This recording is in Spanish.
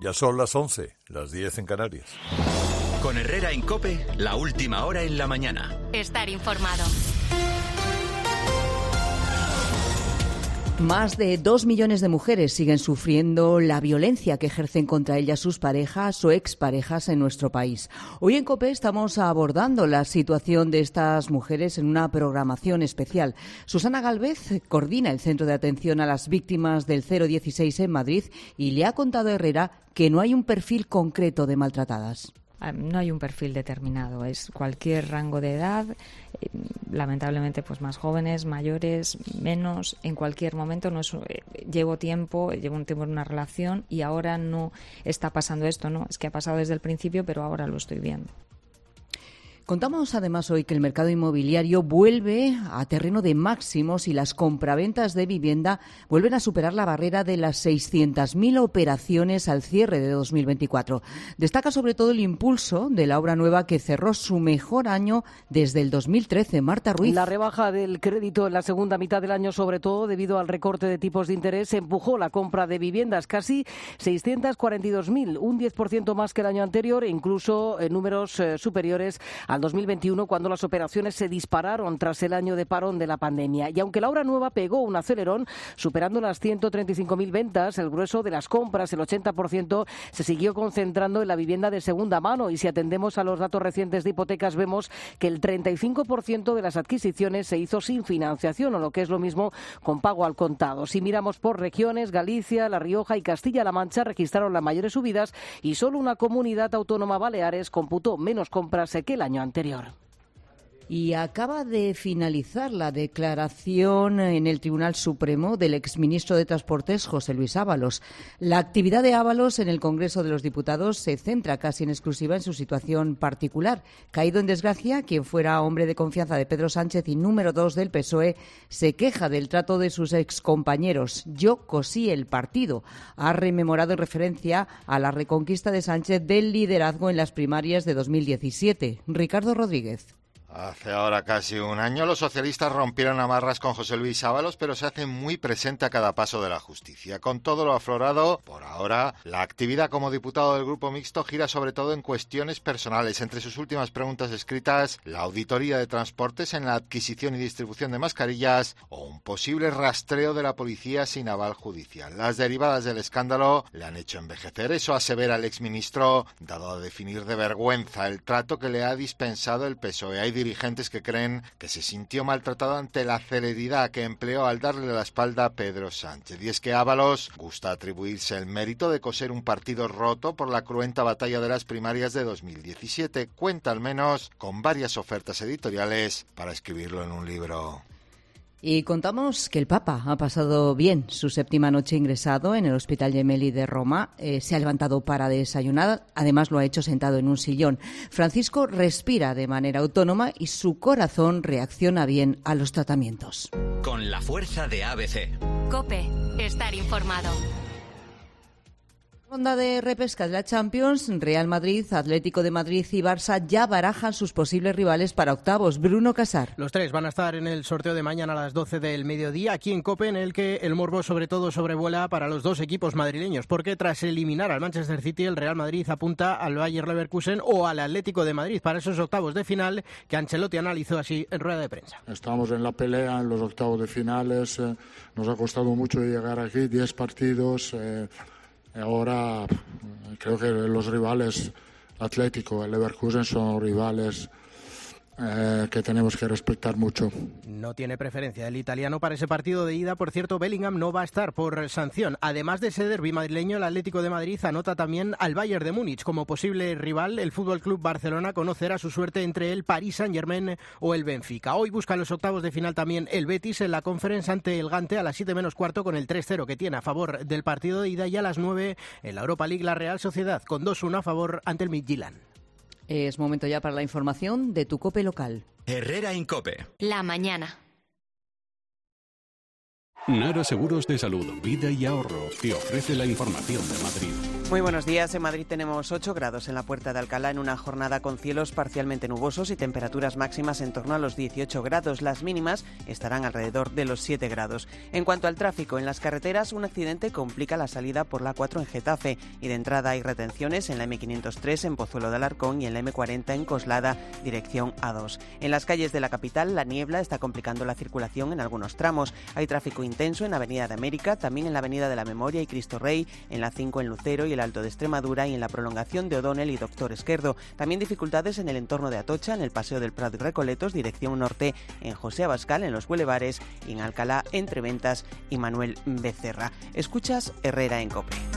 Ya son las 11, las 10 en Canarias. Con Herrera en COPE, la última hora en la mañana. Estar informado. Más de 2 millones de mujeres siguen sufriendo la violencia que ejercen contra ellas sus parejas o exparejas en nuestro país. Hoy en COPE estamos abordando la situación de estas mujeres en una programación especial. Susana Gálvez coordina el Centro de Atención a las Víctimas del 016 en Madrid y le ha contado a Herrera que no hay un perfil concreto de maltratadas. No hay un perfil determinado, es cualquier rango de edad, lamentablemente pues más jóvenes, mayores, menos, en cualquier momento. No es, llevo un tiempo en una relación y ahora no está pasando esto, no, es que ha pasado desde el principio, pero ahora lo estoy viendo. Contamos además hoy que el mercado inmobiliario vuelve a terreno de máximos y las compraventas de vivienda vuelven a superar la barrera de las 600.000 operaciones al cierre de 2024. Destaca sobre todo el impulso de la obra nueva que cerró su mejor año desde el 2013. Marta Ruiz. La rebaja del crédito en la segunda mitad del año, sobre todo debido al recorte de tipos de interés, empujó la compra de viviendas, casi 642.000, un 10% más que el año anterior e incluso números superiores al 2021, cuando las operaciones se dispararon tras el año de parón de la pandemia. Y aunque la obra nueva pegó un acelerón, superando las 135.000 ventas, el grueso de las compras, el 80%, se siguió concentrando en la vivienda de segunda mano. Y si atendemos a los datos recientes de hipotecas, vemos que el 35% de las adquisiciones se hizo sin financiación, o lo que es lo mismo, con pago al contado. Si miramos por regiones, Galicia, La Rioja y Castilla-La Mancha registraron las mayores subidas y solo una comunidad autónoma, Baleares, computó menos compras que el año anterior. Y acaba de finalizar la declaración en el Tribunal Supremo del exministro de Transportes, José Luis Ábalos. La actividad de Ábalos en el Congreso de los Diputados se centra casi en exclusiva en su situación particular. Caído en desgracia, quien fuera hombre de confianza de Pedro Sánchez y número 2 del PSOE, se queja del trato de sus excompañeros. Yo cosí el partido. Ha rememorado en referencia a la reconquista de Sánchez del liderazgo en las primarias de 2017. Ricardo Rodríguez. Hace ahora casi un año los socialistas rompieron amarras con José Luis Ábalos, pero se hace muy presente a cada paso de la justicia. Con todo lo aflorado, por ahora, la actividad como diputado del Grupo Mixto gira sobre todo en cuestiones personales. Entre sus últimas preguntas escritas, la auditoría de transportes en la adquisición y distribución de mascarillas o un posible rastreo de la policía sin aval judicial. Las derivadas del escándalo le han hecho envejecer, eso asevera el exministro, dado a definir de vergüenza el trato que le ha dispensado el PSOE. Hay dirigentes que creen que se sintió maltratado ante la celeridad que empleó al darle la espalda a Pedro Sánchez. Y es que Ábalos gusta atribuirse el mérito de coser un partido roto por la cruenta batalla de las primarias de 2017. Cuenta al menos con varias ofertas editoriales para escribirlo en un libro. Y contamos que el Papa ha pasado bien su séptima noche ingresado en el Hospital Gemelli de Roma. Se ha levantado para desayunar, además lo ha hecho sentado en un sillón. Francisco respira de manera autónoma y su corazón reacciona bien a los tratamientos. Con la fuerza de ABC. COPE, estar informado. Ronda de repesca de la Champions, Real Madrid, Atlético de Madrid y Barça ya barajan sus posibles rivales para octavos. Bruno Casar. Los tres van a estar en el sorteo de mañana a las 12 del mediodía, aquí en COPE, en el que el morbo sobre todo sobrevuela para los dos equipos madrileños, porque tras eliminar al Manchester City, el Real Madrid apunta al Bayer Leverkusen o al Atlético de Madrid para esos octavos de final que Ancelotti analizó así en rueda de prensa. Estamos en la pelea en los octavos de finales, nos ha costado mucho llegar aquí, 10 partidos. Ahora creo que los rivales Atlético y Leverkusen son rivales que tenemos que respetar mucho. No tiene preferencia el italiano para ese partido de ida. Por cierto, Bellingham no va a estar por sanción. Además de ese derbi madrileño, el Atlético de Madrid anota también al Bayern de Múnich como posible rival. El FC Barcelona conocerá su suerte entre el Paris Saint-Germain o el Benfica. Hoy busca los octavos de final también el Betis en la Conference ante el Gante a las 7 menos cuarto con el 3-0 que tiene a favor del partido de ida, y a las 9 en la Europa League la Real Sociedad con 2-1 a favor ante el Midtjylland. Es momento ya para la información de tu COPE local. Herrera en COPE. La mañana. Nara Seguros de Salud, Vida y Ahorro te ofrece la información de Madrid. Muy buenos días. En Madrid tenemos 8 grados en la Puerta de Alcalá en una jornada con cielos parcialmente nubosos y temperaturas máximas en torno a los 18 grados. Las mínimas estarán alrededor de los 7 grados. En cuanto al tráfico, en las carreteras un accidente complica la salida por la A4 en Getafe y de entrada hay retenciones en la M503 en Pozuelo de Alarcón y en la M40 en Coslada, dirección A2. En las calles de la capital, la niebla está complicando la circulación en algunos tramos. Hay tráfico intenso en Avenida de América, también en la Avenida de la Memoria y Cristo Rey, en la 5 en Lucero y el Alto de Extremadura y en la prolongación de O'Donnell y Doctor Esquerdo. También dificultades en el entorno de Atocha, en el Paseo del Prado y Recoletos, dirección norte, en José Abascal, en los Bulevares y en Alcalá, entre Ventas y Manuel Becerra. Escuchas Herrera en COPE.